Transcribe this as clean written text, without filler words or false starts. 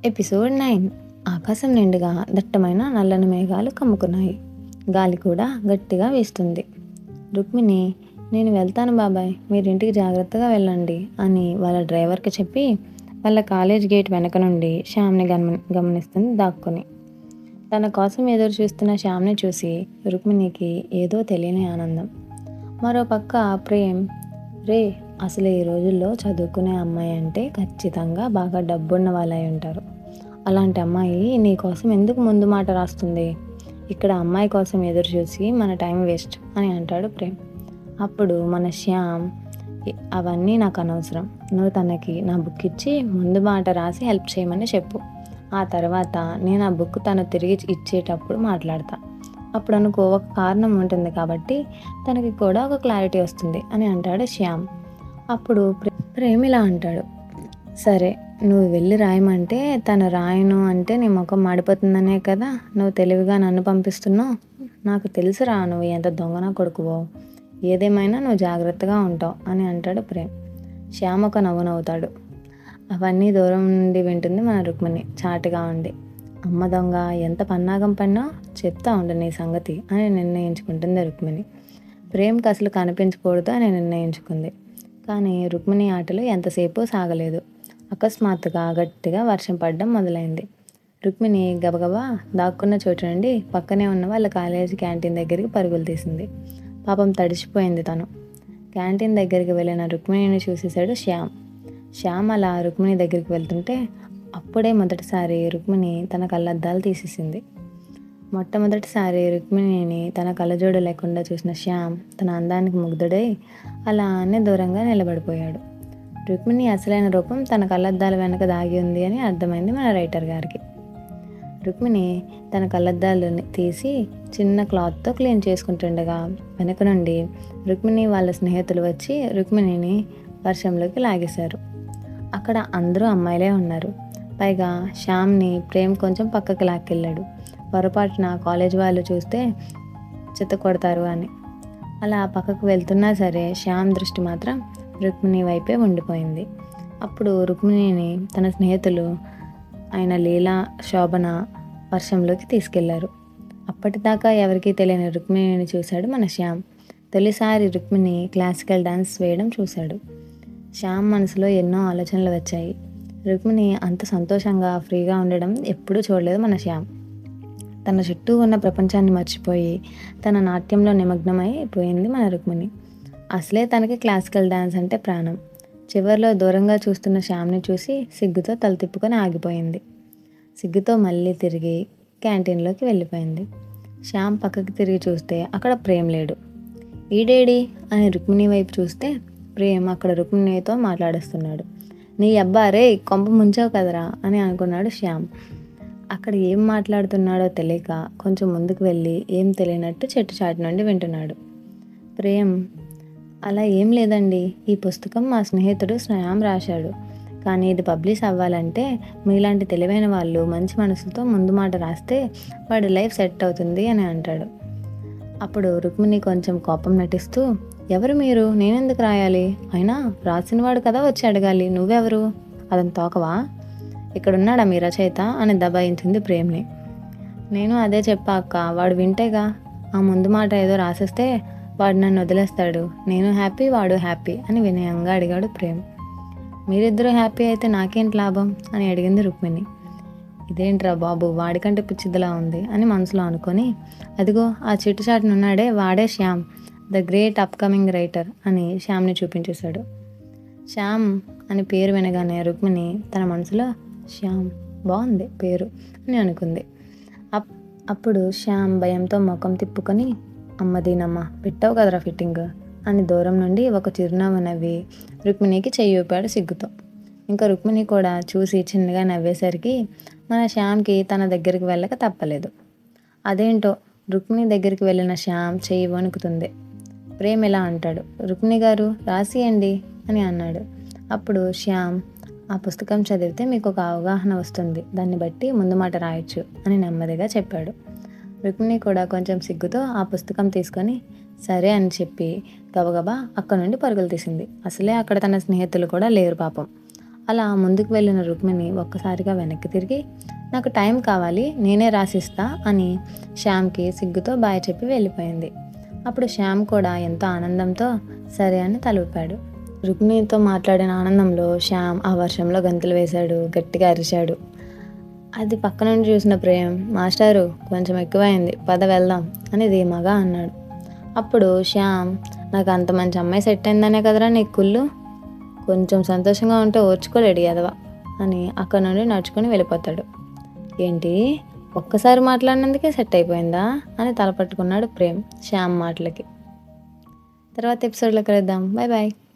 Episode 9. ఆకాశం నిండుగా దట్టమైన నల్లని మేఘాలు కమ్ముకున్నాయి. గాలి కూడా గట్టిగా వీస్తుంది. రుక్మిణి, నేను వెళ్తాను బాబాయ్, మీరింటికి జాగ్రత్తగా వెళ్ళండి అని వాళ్ళ డ్రైవర్కి చెప్పి వాళ్ళ కాలేజ్ గేట్ వెనక నుండి శ్యామ్ని గమనిస్తుంది దాక్కుని. తన కోసం ఎదురు చూస్తున్న శ్యామ్ని చూసి రుక్మిణికి ఏదో తెలియని ఆనందం. మరోపక్క ప్రేమ్, రే, అసలు ఈ రోజుల్లో చదువుకునే అమ్మాయి అంటే ఖచ్చితంగా బాగా డబ్బున్న వాళ్ళై ఉంటారు. అలాంటి అమ్మాయి నీ కోసం ఎందుకు ముందు మాట రాస్తుంది? ఇక్కడ అమ్మాయి కోసం ఎదురు చూసి మన టైం వేస్ట్ అని అంటాడు ప్రేమ్. అప్పుడు మన శ్యామ్, అవన్నీ నాకు అనవసరం, నువ్వు తనకి నా బుక్ ఇచ్చి ముందు మాట రాసి హెల్ప్ చేయమని చెప్పు. ఆ తర్వాత నేను ఆ బుక్ తను తిరిగి ఇచ్చేటప్పుడు మాట్లాడతా. అప్పుడు అనుకో ఒక కారణం ఉంటుంది కాబట్టి తనకి కూడా ఒక క్లారిటీ వస్తుంది అని అంటాడు శ్యామ్. అప్పుడు ప్రేమ్ ఇలా అంటాడు, సరే నువ్వు వెళ్ళి రాయమంటే తను రాయను అంటే నీ ముఖం మాడిపోతుందనే కదా నువ్వు తెలివిగా నన్ను పంపిస్తున్నావు. నాకు తెలుసురా నువ్వు ఎంత దొంగన కొడుకువో. ఏదేమైనా నువ్వు జాగ్రత్తగా ఉంటావు అని అంటాడు ప్రేమ్. శ్యామ్ ఒక నవ్వు నవ్వుతాడు. అవన్నీ దూరం నుండి వింటుంది మన రుక్మిణి చాటుగా ఉండి. అమ్మ దొంగ, ఎంత పన్నాగం పన్నా చెప్తా ఉండు నీ సంగతి అని నిర్ణయించుకుంటుంది రుక్మిణి. ప్రేమ్కి అసలు కనిపించకూడదు అని నిర్ణయించుకుంది. కానీ రుక్మిణి ఆటలు ఎంతసేపు సాగలేదు. అకస్మాత్తుగా గట్టిగా వర్షం పడడం మొదలైంది. రుక్మిణి గబగబా దాక్కున్న చోటు నుండి పక్కనే ఉన్న వాళ్ళ కాలేజీ క్యాంటీన్ దగ్గరికి పరుగులు తీసింది. పాపం తడిసిపోయింది తను. క్యాంటీన్ దగ్గరికి వెళ్ళిన రుక్మిణిని చూసేశాడు శ్యామ్. శ్యామ్ అలా రుక్మిణి దగ్గరికి వెళ్తుంటే అప్పుడే మొదటిసారి రుక్మిణి తన కళ్ళద్దాలు తీసేసింది. మొట్టమొదటిసారి రుక్మిణిని తన కళ్ళజోడు లేకుండా చూసిన శ్యామ్ తన అందానికి ముగ్ధుడై అలానే దూరంగా నిలబడిపోయాడు. రుక్మిణి అసలైన రూపం తన కళ్ళద్దాల వెనక దాగి ఉంది అని అర్థమైంది మన రైటర్ గారికి. రుక్మిణి తన కళ్ళద్దాలు తీసి చిన్న క్లాత్తో క్లీన్ చేసుకుంటుండగా వెనక నుండి రుక్మిణి వాళ్ళ స్నేహితులు వచ్చి రుక్మిణిని వర్షంలోకి లాగేశారు. అక్కడ అందరూ అమ్మాయిలే ఉన్నారు. పైగా శ్యామ్ని ప్రేమ్ కొంచెం పక్కకి లాక్కెళ్ళాడు. పొరపాటున కాలేజ్ వాళ్ళు చూస్తే చెత్త కొడతారు అని. అలా పక్కకు వెళ్తున్నా సరే శ్యామ్ దృష్టి మాత్రం రుక్మిణి వైపే ఉండిపోయింది. అప్పుడు రుక్మిణిని తన స్నేహితులు అయిన లీలా, శోభన వర్షంలోకి తీసుకెళ్లారు. అప్పటిదాకా ఎవరికీ తెలియని రుక్మిణిని చూశాడు మన శ్యామ్. తొలిసారి రుక్మిణి క్లాసికల్ డాన్స్ వేయడం చూశాడు. శ్యామ్ మనసులో ఎన్నో ఆలోచనలు వచ్చాయి. రుక్మిణి అంత సంతోషంగా ఫ్రీగా ఉండడం ఎప్పుడూ చూడలేదు మన శ్యామ్. తన చుట్టూ ఉన్న ప్రపంచాన్ని మర్చిపోయి తన నాట్యంలో నిమగ్నమై పోయింది మన రుక్మిణి. అసలే తనకి క్లాసికల్ డాన్స్ అంటే ప్రాణం. చివరిలో దూరంగా చూస్తున్న శ్యామ్ని చూసి సిగ్గుతో తల తిప్పుకొని ఆగిపోయింది. సిగ్గుతో మళ్ళీ తిరిగి క్యాంటీన్లోకి వెళ్ళిపోయింది. శ్యామ్ పక్కకి తిరిగి చూస్తే అక్కడ ప్రేమ్ లేడు. ఈడేడి అని రుక్మిణి వైపు చూస్తే ప్రేమ్ అక్కడ రుక్మిణితో మాట్లాడేస్తున్నాడు. నీ అబ్బా రే, కొంప ముంచావు కదరా అని అనుకున్నాడు శ్యామ్. అక్కడ ఏం మాట్లాడుతున్నాడో తెలియక కొంచెం ముందుకు వెళ్ళి ఏం తెలియనట్టు చెట్టు చాటు నుండి వింటున్నాడు. ప్రేమ్, అలా ఏం లేదండి, ఈ పుస్తకం మా స్నేహితుడు శ్యామ్ రాశాడు. కానీ ఇది పబ్లిష్ అవ్వాలంటే మీలాంటి తెలివైన వాళ్ళు మంచి మనసుతో ముందు మాట రాస్తే వాడి లైఫ్ సెట్ అవుతుంది అని అంటాడు. అప్పుడు రుక్మిణి కొంచెం కోపం నటిస్తూ, ఎవరు మీరు, నేనెందుకు రాయాలి, అయినా రాసినవాడు కదా వచ్చి అడగాలి, నువ్వెవరు, అతను తోకవా, ఇక్కడున్నాడా మీ రచయిత అని దబాయించింది ప్రేమ్ని. నేను అదే చెప్పాక వాడు వింటేగా, ఆ ముందు మాట ఏదో రాసేస్తే వాడు నన్ను వదిలేస్తాడు, నేను హ్యాపీ వాడు హ్యాపీ అని వినయంగా అడిగాడు ప్రేమ్. మీరిద్దరూ హ్యాపీ అయితే నాకేంటి లాభం అని అడిగింది రుక్మిణి. ఇదేంట్రా బాబు, వాడికంటే పిచ్చిదిలా ఉంది అని మనసులో అనుకొని, అదిగో ఆ చిట్టుచాటునున్నాడే వాడే Shyam, the great upcoming writer అని శ్యామ్ని చూపించేశాడు. శ్యామ్ అని పేరు వినగానే రుక్మిణి తన మనసులో శ్యామ్ బాగుంది పేరు అని అనుకుంది. అప్పుడు శ్యామ్ భయంతో ముఖం తిప్పుకొని, అమ్మదీనమ్మ పెట్టావు కదరా ఫిట్టింగ్ అని దూరం నుండి ఒక చిరునవ్వు నవ్వి రుక్మిణికి చెయ్యి ఊపాడు సిగ్గుతో. ఇంకా రుక్మిణి కూడా చూసి చిన్నగా నవ్వేసరికి మన శ్యామ్కి తన దగ్గరికి వెళ్ళక తప్పలేదు. అదేంటో రుక్మిణి దగ్గరికి వెళ్ళిన శ్యామ్ చెయ్యి వణుకుతుంది. ప్రేమ్ ఇలా అంటాడు, రుక్మిణి గారు రాసియండి అని అన్నాడు. అప్పుడు శ్యామ్, ఆ పుస్తకం చదివితే మీకు ఒక అవగాహన వస్తుంది, దాన్ని బట్టి ముందు మాట రాయొచ్చు అని నెమ్మదిగా చెప్పాడు. రుక్మిణి కూడా కొంచెం సిగ్గుతో ఆ పుస్తకం తీసుకొని సరే అని చెప్పి గబగబా అక్కడ నుండి పరుగులు తీసింది. అసలే అక్కడ తన స్నేహితులు కూడా లేరు పాపం. అలా ముందుకు వెళ్ళిన రుక్మిణి ఒక్కసారిగా వెనక్కి తిరిగి నాకు టైం కావాలి, నేనే రాసిస్తా అని శ్యామ్కి సిగ్గుతో బాయ్ చెప్పి వెళ్ళిపోయింది. అప్పుడు శ్యామ్ కూడా ఎంతో ఆనందంతో సరే అని తలూపాడు. రుక్మిణితో మాట్లాడిన ఆనందంలో శ్యామ్ ఆ వర్షంలో గంతులు వేశాడు, గట్టిగా అరిచాడు. అది పక్క నుండి చూసిన ప్రేమ్, మాస్టారు కొంచెం ఎక్కువైంది, పద వెళ్దాం అని ధీమాగా అన్నాడు. అప్పుడు శ్యామ్, నాకు అంత మంచి అమ్మాయి సెట్ అయిందనే కదరా నీకు కుళ్ళు, కొంచెం సంతోషంగా ఉంటే ఓర్చుకోలేడు ఎదవా అని అక్కడ నుండి నడుచుకొని వెళ్ళిపోతాడు. ఏంటి, ఒక్కసారి మాట్లాడినందుకే సెట్ అయిపోయిందా అని తలపట్టుకున్నాడు ప్రేమ్ శ్యామ్ మాటలకి. తర్వాత ఎపిసోడ్లో కలుద్దాం. Bye bye.